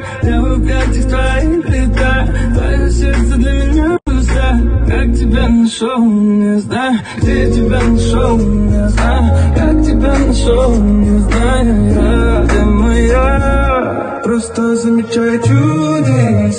Я в объятиях твоих летаю. Твое сердце для меня пусто. Как тебя нашел, не знаю. Где тебя нашел, не знаю. Как тебя нашел, не знаю. Я, где моя? Просто замечаю чудес.